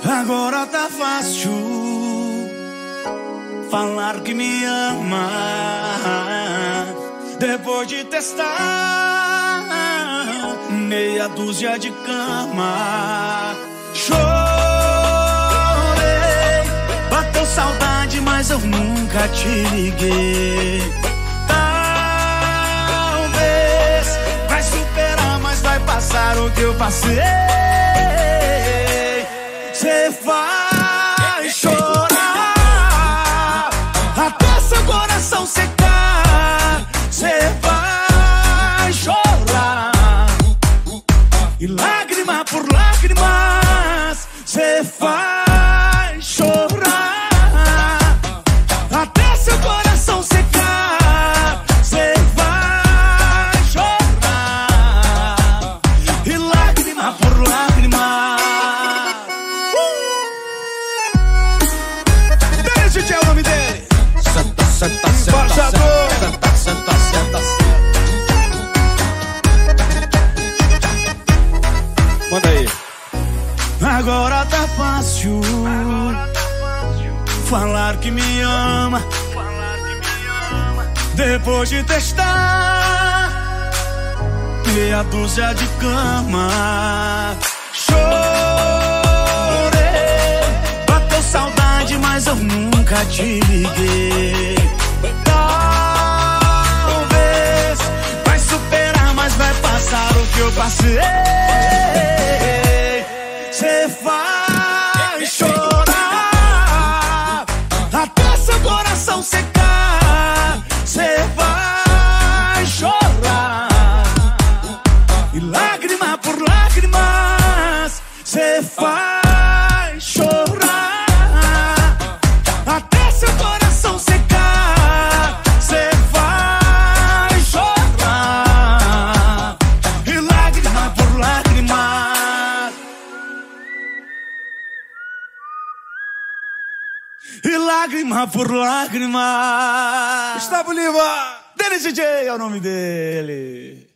Agora tá fácil falar que me ama, depois de testar meia dúzia de cama. Chorei, bateu saudade, mas eu nunca te liguei. Talvez vai superar, mas vai passar o que eu passei. Cê vai chorar até seu coração secar. Cê vai chorar e lágrima por lágrimas. Cê vai chorar até seu coração secar. Cê vai chorar e lágrima por lágrima. DJ é o nome dele. Senta, senta, senta, Embaixador. senta, senta, senta, senta. Manda aí. Agora tá fácil falar que me ama, depois de testar meia dúzia de cama. Mas eu nunca te liguei. Talvez vai superar, mas vai passar o que eu passei. Cê vai chorar até seu coração secar. Cê vai chorar e lágrima por lágrimas. Cê vai chorar até seu coração secar. Cê vai chorar e lágrima por lágrima. E lágrima por lágrima. Gustavo Lima. Dele DJ é o nome dele.